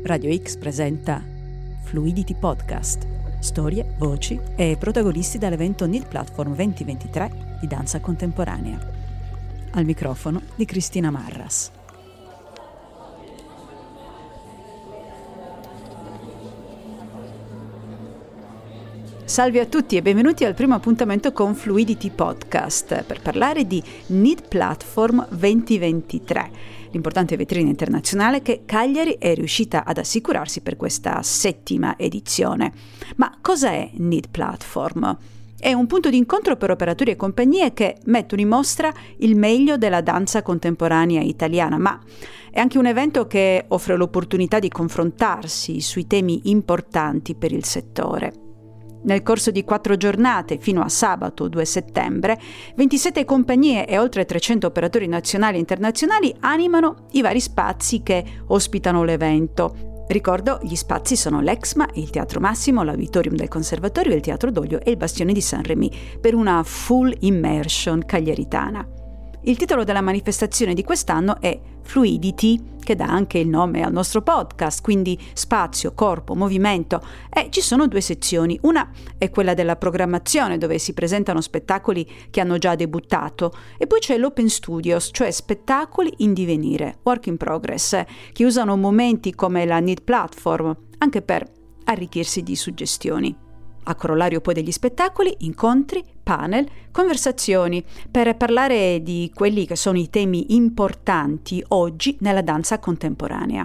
Radio X presenta Fluidity Podcast, storie, voci e protagonisti dall'evento NEED Platform 2023 di danza contemporanea. Al microfono di Cristina Marras. Salve a tutti e benvenuti al primo appuntamento con Fluidity Podcast per parlare di NEED Platform 2023, l'importante vetrina internazionale che Cagliari è riuscita ad assicurarsi per questa 7ª edizione. Ma cosa è NEED Platform? È un punto di incontro per operatori e compagnie che mettono in mostra il meglio della danza contemporanea italiana, ma è anche un evento che offre l'opportunità di confrontarsi sui temi importanti per il settore. Nel corso di 4 giornate, fino a sabato 2 settembre, 27 compagnie e oltre 300 operatori nazionali e internazionali animano i vari spazi che ospitano l'evento. Ricordo, gli spazi sono l'Exma, il Teatro Massimo, l'Auditorium del Conservatorio, il Teatro Doglio e il Bastione di Saint-Rémy, per una full immersion cagliaritana. Il titolo della manifestazione di quest'anno è Fluidity, che dà anche il nome al nostro podcast, quindi spazio, corpo, movimento, e ci sono 2 sezioni. Una è quella della programmazione, dove si presentano spettacoli che hanno già debuttato, e poi c'è l'Open Studios, cioè spettacoli in divenire, work in progress, che usano momenti come la NEED Platform anche per arricchirsi di suggestioni. A corollario poi degli spettacoli, incontri, panel, conversazioni per parlare di quelli che sono i temi importanti oggi nella danza contemporanea.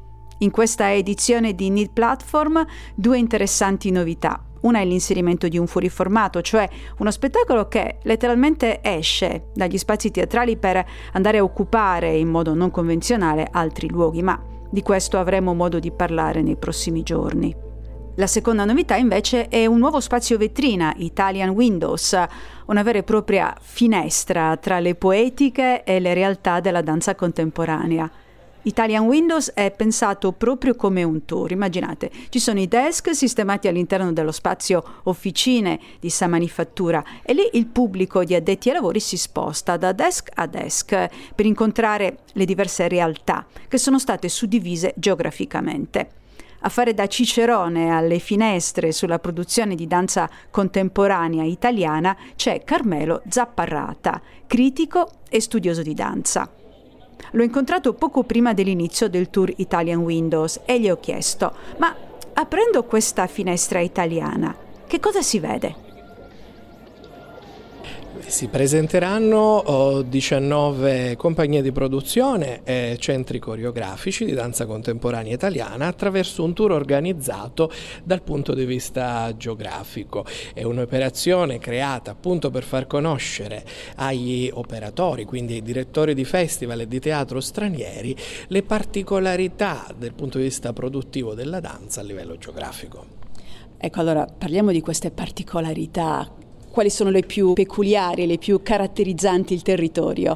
In questa edizione di NEED Platform 2 interessanti novità. Una è l'inserimento di un fuoriformato, cioè uno spettacolo che letteralmente esce dagli spazi teatrali per andare a occupare in modo non convenzionale altri luoghi, ma di questo avremo modo di parlare nei prossimi giorni. La seconda novità invece è un nuovo spazio vetrina, Italian Windows, una vera e propria finestra tra le poetiche e le realtà della danza contemporanea. Italian Windows è pensato proprio come un tour. Immaginate, ci sono i desk sistemati all'interno dello spazio officine di Sa Manifattura e lì il pubblico di addetti ai lavori si sposta da desk a desk per incontrare le diverse realtà che sono state suddivise geograficamente. A fare da cicerone alle finestre sulla produzione di danza contemporanea italiana c'è Carmelo Zapparrata, critico e studioso di danza. L'ho incontrato poco prima dell'inizio del tour Italian Windows e gli ho chiesto: ma aprendo questa finestra italiana, che cosa si vede? Si presenteranno 19 compagnie di produzione e centri coreografici di danza contemporanea italiana attraverso un tour organizzato dal punto di vista geografico. È un'operazione creata appunto per far conoscere agli operatori, quindi ai direttori di festival e di teatro stranieri, le particolarità del punto di vista produttivo della danza a livello geografico. Ecco, allora parliamo di queste particolarità. Quali sono le più peculiari, le più caratterizzanti il territorio?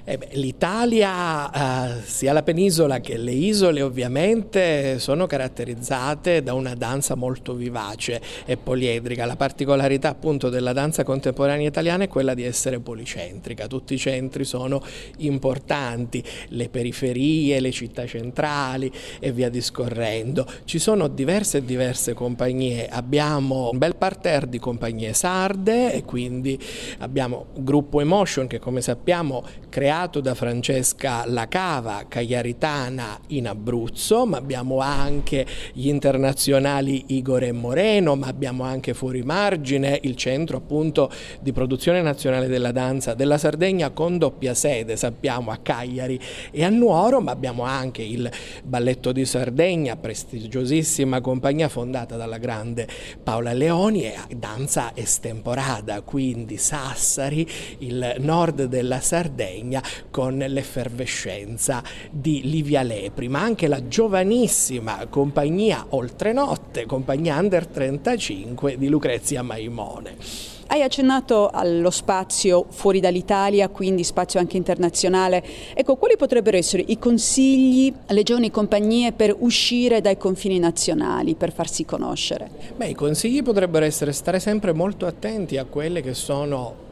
L'Italia, sia la penisola che le isole ovviamente sono caratterizzate da una danza molto vivace e poliedrica. La particolarità appunto della danza contemporanea italiana è quella di essere policentrica. Tutti i centri sono importanti, le periferie, le città centrali e via discorrendo. Ci sono diverse compagnie, abbiamo un bel parterre di compagnie sarde e quindi abbiamo Gruppo Emotion che, come sappiamo, creato da Francesca Lacava, cagliaritana in Abruzzo, ma abbiamo anche gli internazionali Igor e Moreno, ma abbiamo anche Fuori Margine, il centro appunto di produzione nazionale della danza della Sardegna con doppia sede, sappiamo, a Cagliari e a Nuoro, ma abbiamo anche il Balletto di Sardegna, prestigiosissima compagnia fondata dalla grande Paola Leoni, e danza estemporada, quindi Sassari, il nord della Sardegna, con l'effervescenza di Livia Lepri, ma anche la giovanissima compagnia Oltrenotte, compagnia Under 35 di Lucrezia Maimone. Hai accennato allo spazio fuori dall'Italia, quindi spazio anche internazionale. Ecco, quali potrebbero essere i consigli alle giovani compagnie per uscire dai confini nazionali, per farsi conoscere? I consigli potrebbero essere stare sempre molto attenti a quelle che sono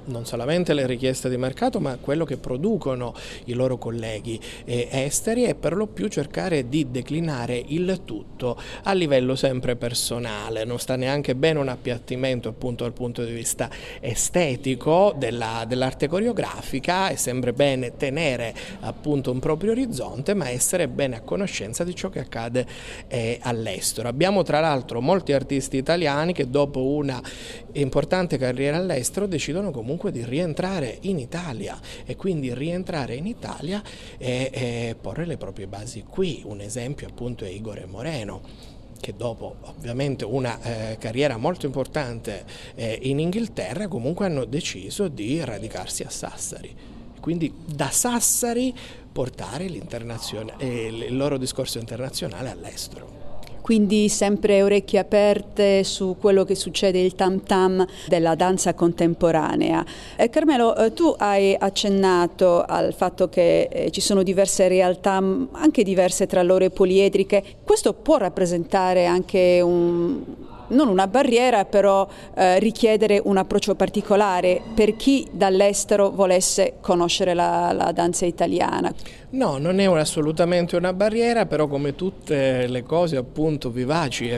non solamente le richieste di mercato, ma quello che producono i loro colleghi esteri, e per lo più cercare di declinare il tutto a livello sempre personale. Non sta neanche bene un appiattimento appunto dal punto di vista estetico dell'arte coreografica, è sempre bene tenere appunto un proprio orizzonte, ma essere bene a conoscenza di ciò che accade all'estero. Abbiamo tra l'altro molti artisti italiani che dopo una importante carriera all'estero decidono comunque di rientrare in Italia, e quindi rientrare in Italia e porre le proprie basi qui. Un esempio appunto è Igor Moreno, che dopo ovviamente una carriera molto importante in Inghilterra comunque hanno deciso di radicarsi a Sassari, quindi da Sassari portare il loro discorso internazionale all'estero. Quindi sempre orecchie aperte su quello che succede, il tam tam della danza contemporanea. Carmelo, tu hai accennato al fatto che ci sono diverse realtà, anche diverse tra loro e poliedriche. Questo può rappresentare anche non una barriera, però richiedere un approccio particolare per chi dall'estero volesse conoscere la danza italiana. No, non è assolutamente una barriera, però come tutte le cose appunto vivaci e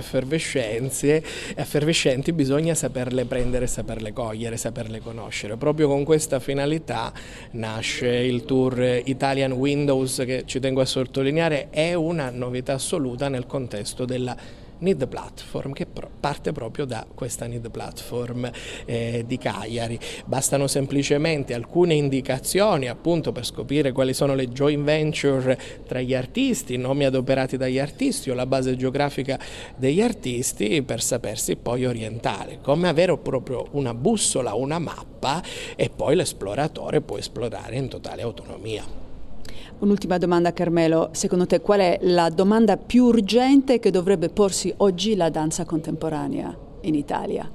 effervescenti bisogna saperle prendere, saperle cogliere, saperle conoscere. Proprio con questa finalità nasce il tour Italian Windows, che ci tengo a sottolineare è una novità assoluta nel contesto della Need Platform, che parte proprio da questa Need Platform di Cagliari. Bastano semplicemente alcune indicazioni appunto per scoprire quali sono le joint venture tra gli artisti, i nomi adoperati dagli artisti o la base geografica degli artisti, per sapersi poi orientare, come avere proprio una bussola, una mappa, e poi l'esploratore può esplorare in totale autonomia. Un'ultima domanda, Carmelo, secondo te qual è la domanda più urgente che dovrebbe porsi oggi la danza contemporanea in Italia?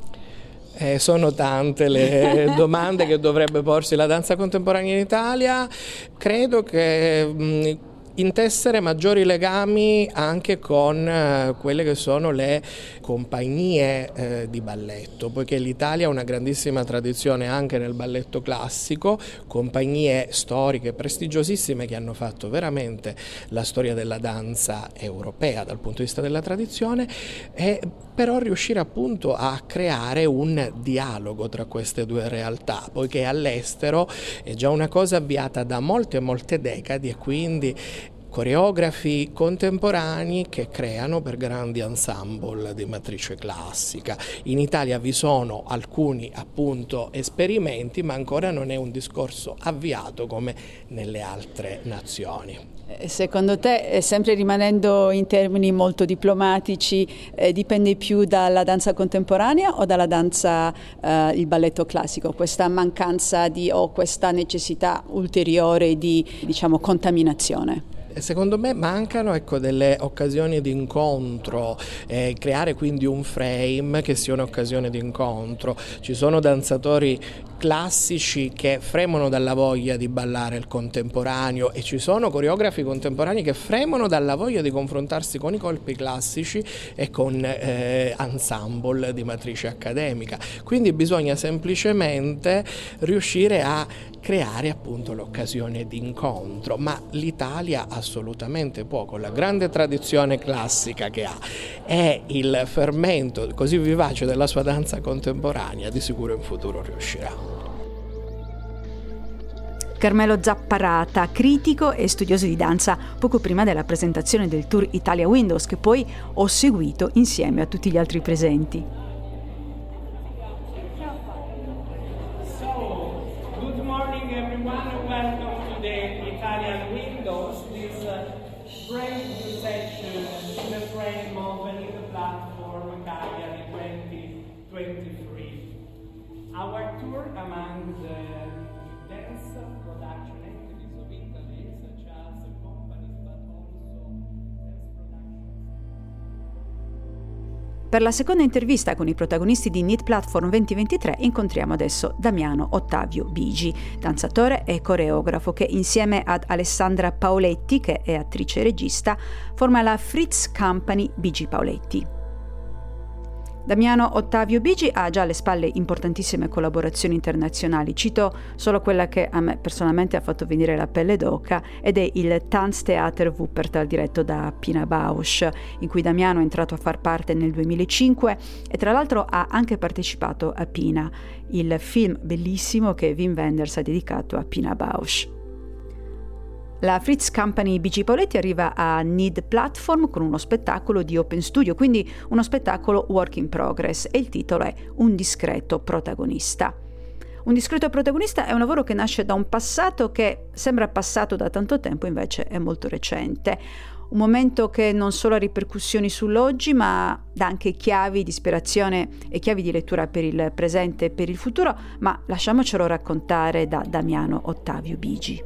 Sono tante le domande che dovrebbe porsi la danza contemporanea in Italia. Credo che intessere maggiori legami anche con quelle che sono le compagnie di balletto, poiché l'Italia ha una grandissima tradizione anche nel balletto classico, compagnie storiche prestigiosissime che hanno fatto veramente la storia della danza europea dal punto di vista della tradizione, e però riuscire appunto a creare un dialogo tra queste due realtà, poiché all'estero è già una cosa avviata da molte decadi, e quindi coreografi contemporanei che creano per grandi ensemble di matrice classica. In Italia vi sono alcuni appunto esperimenti, ma ancora non è un discorso avviato come nelle altre nazioni. Secondo te, sempre rimanendo in termini molto diplomatici, dipende più dalla danza contemporanea o dalla danza, il balletto classico, questa mancanza o questa necessità ulteriore di, contaminazione? Secondo me mancano delle occasioni di incontro, creare quindi un frame che sia un'occasione di incontro. Ci sono danzatori classici che fremono dalla voglia di ballare il contemporaneo, e ci sono coreografi contemporanei che fremono dalla voglia di confrontarsi con i colpi classici e con ensemble di matrice accademica. Quindi bisogna semplicemente riuscire a creare appunto l'occasione di incontro, ma l'Italia assolutamente può, con la grande tradizione classica che ha e il fermento così vivace della sua danza contemporanea, di sicuro in futuro riuscirà. Carmelo Zapparata, critico e studioso di danza, poco prima della presentazione del tour Italia Windows, che poi ho seguito insieme a tutti gli altri presenti. Our tour among the dance production entities of Italy, such as companies but also dance productions. Per la seconda intervista con i protagonisti di Need Platform 2023 incontriamo adesso Damiano Ottavio Bigi, danzatore e coreografo che insieme ad Alessandra Paoletti, che è attrice e regista, forma la Fritz Company Bigi Paoletti. Damiano Ottavio Bigi ha già alle spalle importantissime collaborazioni internazionali. Cito solo quella che a me personalmente ha fatto venire la pelle d'oca ed è il Tanztheater Wuppertal diretto da Pina Bausch, in cui Damiano è entrato a far parte nel 2005 e tra l'altro ha anche partecipato a Pina, il film bellissimo che Wim Wenders ha dedicato a Pina Bausch. La Fritz Company Bigi Paoletti arriva a Need Platform con uno spettacolo di Open Studio, quindi uno spettacolo work in progress, e il titolo è Un discreto protagonista. Un discreto protagonista è un lavoro che nasce da un passato che sembra passato da tanto tempo, invece è molto recente. Un momento che non solo ha ripercussioni sull'oggi, ma dà anche chiavi di ispirazione e chiavi di lettura per il presente e per il futuro, ma lasciamocelo raccontare da Damiano Ottavio Bigi.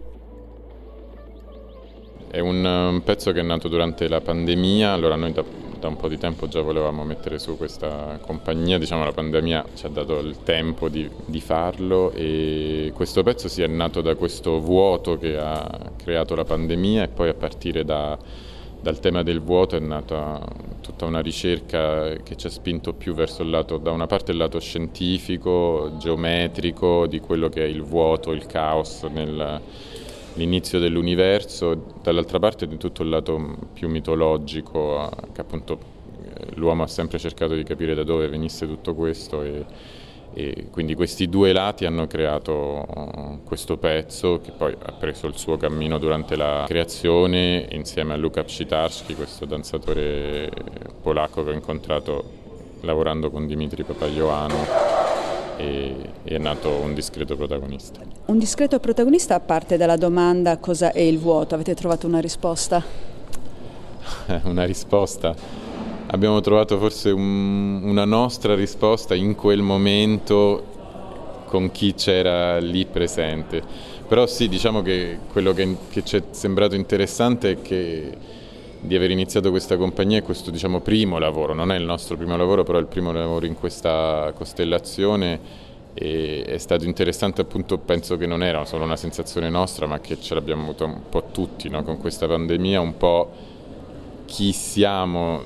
È un pezzo che è nato durante la pandemia. Allora noi da un po' di tempo già volevamo mettere su questa compagnia, diciamo la pandemia ci ha dato il tempo di farlo, e questo pezzo è nato da questo vuoto che ha creato la pandemia, e poi a partire dal tema del vuoto è nata tutta una ricerca che ci ha spinto più verso il lato, da una parte il lato scientifico, geometrico, di quello che è il vuoto, il caos l'inizio dell'universo, dall'altra parte di tutto il lato più mitologico, che appunto l'uomo ha sempre cercato di capire da dove venisse tutto questo, e quindi questi due lati hanno creato questo pezzo che poi ha preso il suo cammino durante la creazione insieme a Luka Psitarski, questo danzatore polacco che ho incontrato lavorando con Dimitri Papaioannou. E è nato Un discreto protagonista. Un discreto protagonista parte dalla domanda cosa è il vuoto. Avete trovato una risposta? Una risposta? Abbiamo trovato forse una nostra risposta in quel momento con chi c'era lì presente. Però sì, diciamo che quello che ci è sembrato interessante è che di aver iniziato questa compagnia e questo, diciamo, primo lavoro, non è il nostro primo lavoro, però è il primo lavoro in questa costellazione, e è stato interessante, appunto, penso che non era solo una sensazione nostra, ma che ce l'abbiamo avuto un po' tutti, no? Con questa pandemia, un po' chi siamo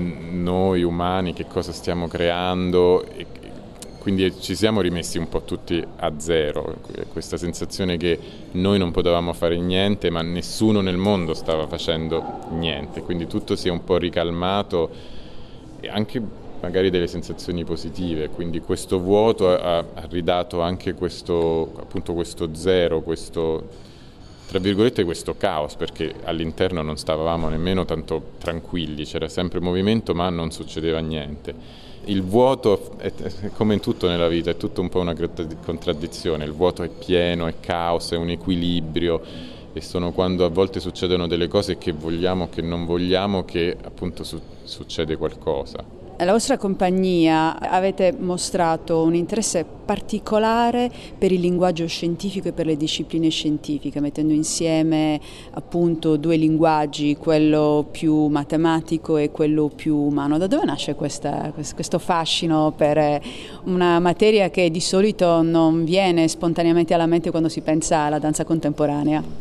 noi umani, che cosa stiamo creando, e quindi ci siamo rimessi un po' tutti a zero, questa sensazione che noi non potevamo fare niente, ma nessuno nel mondo stava facendo niente, quindi tutto si è un po' ricalmato, e anche magari delle sensazioni positive, quindi questo vuoto ha ridato anche questo, appunto, questo zero, questo, tra virgolette, questo caos, perché all'interno non stavamo nemmeno tanto tranquilli, c'era sempre movimento ma non succedeva niente. Il vuoto è come in tutto nella vita, è tutto un po' una contraddizione, il vuoto è pieno, è caos, è un equilibrio, e sono quando a volte succedono delle cose che vogliamo, che non vogliamo, che appunto succede qualcosa. Alla vostra compagnia avete mostrato un interesse particolare per il linguaggio scientifico e per le discipline scientifiche, mettendo insieme appunto due linguaggi, quello più matematico e quello più umano. Da dove nasce questo fascino per una materia che di solito non viene spontaneamente alla mente quando si pensa alla danza contemporanea?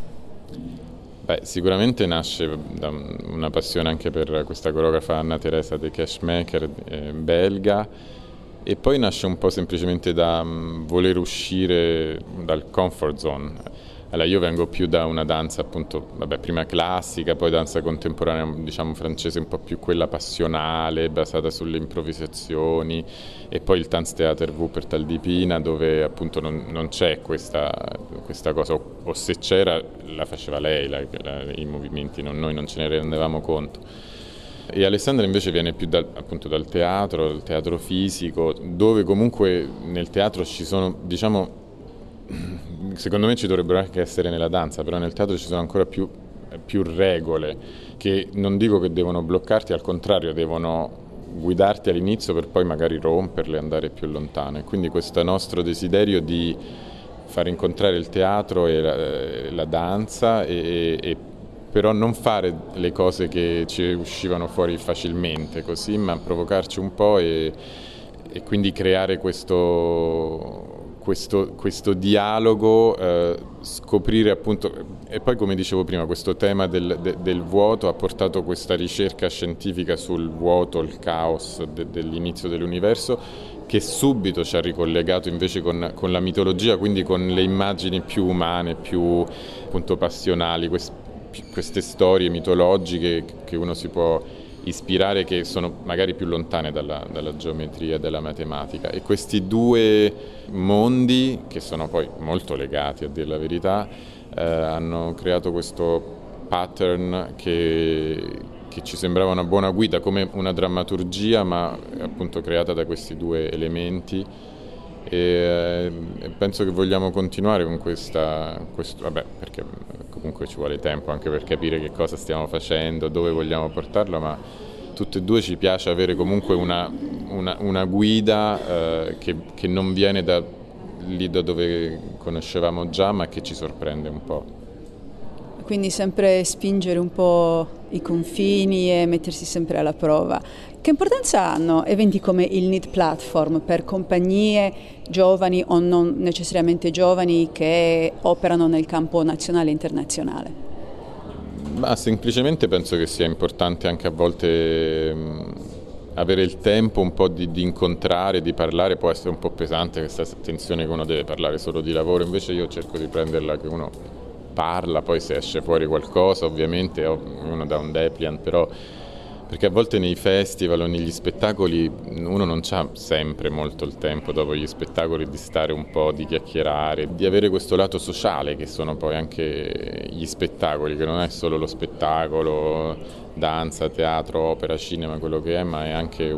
Beh, sicuramente nasce da una passione anche per questa coreografa Anna Teresa de Keschmaker, belga, e poi nasce un po' semplicemente da voler uscire dal comfort zone. Allora, io vengo più da una danza, appunto, prima classica, poi danza contemporanea, diciamo francese, un po' più quella passionale, basata sulle improvvisazioni, e poi il Tanztheater Wuppertal di Pina, dove appunto non c'è questa cosa, o se c'era la faceva lei, i movimenti, noi non ce ne rendevamo conto. E Alessandra invece viene più appunto dal teatro, il teatro fisico, dove comunque nel teatro ci sono, diciamo, secondo me ci dovrebbero anche essere nella danza, però nel teatro ci sono ancora più regole, che non dico che devono bloccarti, al contrario devono guidarti all'inizio per poi magari romperle e andare più lontano. E quindi questo nostro desiderio di far incontrare il teatro e la danza, e però non fare le cose che ci uscivano fuori facilmente così, ma provocarci un po' e quindi creare questo questo dialogo, scoprire appunto, e poi come dicevo prima, questo tema del vuoto ha portato questa ricerca scientifica sul vuoto, il caos dell'inizio dell'universo, che subito ci ha ricollegato invece con la mitologia, quindi con le immagini più umane, più appunto passionali, queste storie mitologiche che uno si può ispirare, che sono magari più lontane dalla geometria e dalla matematica, e questi due mondi, che sono poi molto legati a dire la verità, hanno creato questo pattern che ci sembrava una buona guida, come una drammaturgia, ma appunto creata da questi due elementi, e penso che vogliamo continuare con questo, perché comunque ci vuole tempo anche per capire che cosa stiamo facendo, dove vogliamo portarlo, ma tutte e due ci piace avere comunque una guida che non viene da lì da dove conoscevamo già, ma che ci sorprende un po'. Quindi sempre spingere un po' i confini e mettersi sempre alla prova. Che importanza hanno eventi come il NEET Platform per compagnie giovani o non necessariamente giovani che operano nel campo nazionale e internazionale? Ma semplicemente penso che sia importante anche a volte avere il tempo un po' di incontrare, di parlare. Può essere un po' pesante questa tensione che uno deve parlare solo di lavoro, invece io cerco di prenderla che uno parla, poi se esce fuori qualcosa ovviamente uno dà un dépliant, però perché a volte nei festival o negli spettacoli uno non c'ha sempre molto il tempo dopo gli spettacoli di stare un po', di chiacchierare, di avere questo lato sociale che sono poi anche gli spettacoli, che non è solo lo spettacolo, danza, teatro, opera, cinema, quello che è, ma è anche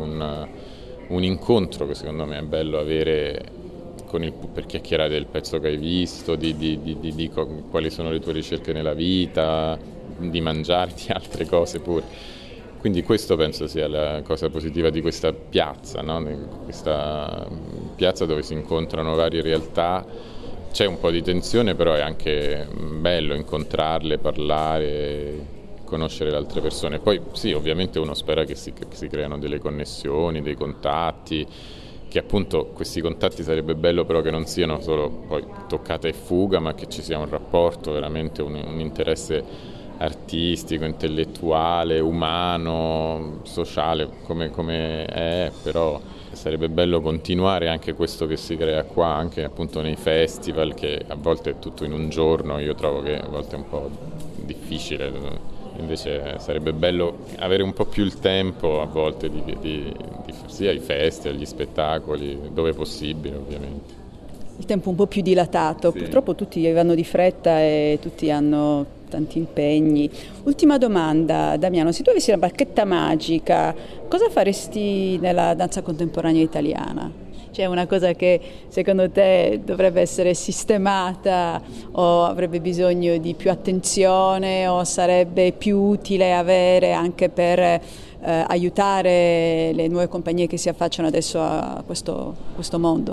un incontro che secondo me è bello avere per chiacchierare del pezzo che hai visto, di quali sono le tue ricerche nella vita, di mangiare, di altre cose pure. Quindi questo penso sia la cosa positiva di questa piazza, no? Questa piazza dove si incontrano varie realtà, c'è un po' di tensione, però è anche bello incontrarle, parlare, conoscere le altre persone. Poi sì, ovviamente uno spera che si creano delle connessioni, dei contatti, che appunto questi contatti sarebbe bello però che non siano solo poi toccata e fuga, ma che ci sia un rapporto, veramente un interesse artistico, intellettuale, umano, sociale, come è, però sarebbe bello continuare anche questo che si crea qua, anche appunto nei festival, che a volte è tutto in un giorno, io trovo che a volte è un po' difficile. Invece sarebbe bello avere un po' più il tempo a volte sia ai festival, agli spettacoli, dove è possibile ovviamente. Il tempo un po' più dilatato, sì. Purtroppo tutti vanno di fretta e tutti hanno tanti impegni. Ultima domanda, Damiano, se tu avessi una bacchetta magica, cosa faresti nella danza contemporanea italiana? C'è una cosa che secondo te dovrebbe essere sistemata o avrebbe bisogno di più attenzione o sarebbe più utile avere anche per aiutare le nuove compagnie che si affacciano adesso a questo mondo?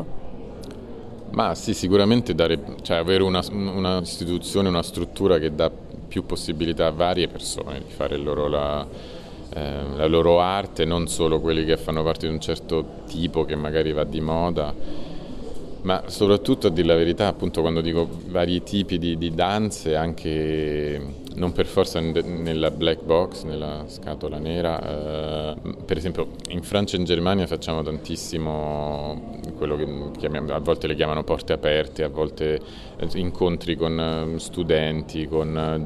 Ma sì, sicuramente avere una istituzione, una struttura che dà più possibilità a varie persone di fare la loro arte, non solo quelli che fanno parte di un certo tipo che magari va di moda, ma soprattutto, a dire la verità, appunto quando dico vari tipi di danze, anche non per forza nella black box, nella scatola nera. Per esempio in Francia e in Germania facciamo tantissimo quello che a volte le chiamano porte aperte, a volte incontri con studenti, con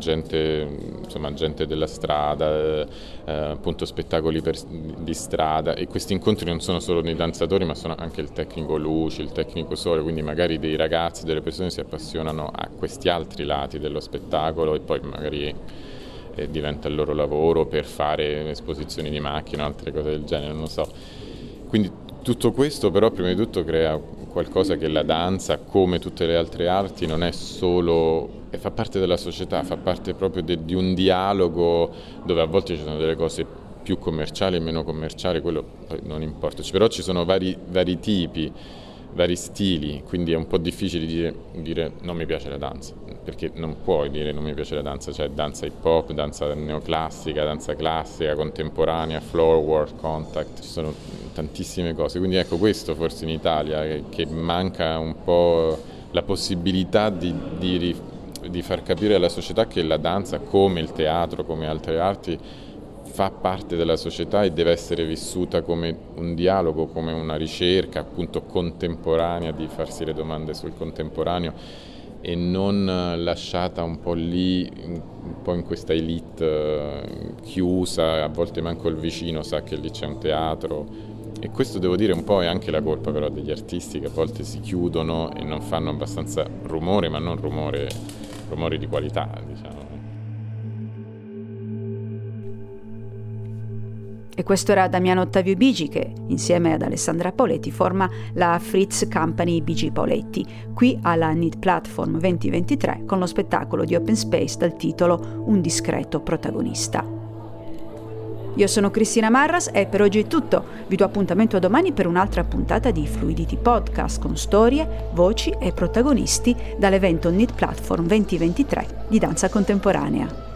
gente della strada, appunto spettacoli di strada, e questi incontri non sono solo dei danzatori, ma sono anche il tecnico luce, il tecnico sole, quindi magari dei ragazzi, delle persone si appassionano a questi altri lati dello spettacolo e poi magari diventa il loro lavoro per fare esposizioni di macchine o altre cose del genere, non lo so. Quindi tutto questo però prima di tutto crea qualcosa che la danza, come tutte le altre arti, non è solo, fa parte della società, fa parte proprio di un dialogo dove a volte ci sono delle cose più commerciali e meno commerciali, quello poi non importa, però ci sono vari tipi vari stili, quindi è un po' difficile dire non mi piace la danza, perché non puoi dire non mi piace la danza, cioè danza hip hop, danza neoclassica, danza classica, contemporanea, floor work, contact, ci sono tantissime cose, quindi ecco questo forse in Italia che manca un po' la possibilità di far capire alla società che la danza, come il teatro, come altre arti, fa parte della società e deve essere vissuta come un dialogo, come una ricerca appunto contemporanea, di farsi le domande sul contemporaneo e non lasciata un po' lì, un po' in questa elite chiusa, a volte manco il vicino sa che lì c'è un teatro. E questo devo dire un po' è anche la colpa però degli artisti, che a volte si chiudono e non fanno abbastanza rumore, ma non rumore di qualità, diciamo. E questo era Damiano Ottavio Bigi, che insieme ad Alessandra Paoletti forma la Fritz Company Bigi Paoletti, qui alla Need Platform 2023 con lo spettacolo di Open Space dal titolo Un discreto protagonista. Io sono Cristina Marras e per oggi è tutto. Vi do appuntamento a domani per un'altra puntata di Fluidity Podcast con storie, voci e protagonisti dall'evento Need Platform 2023 di danza contemporanea.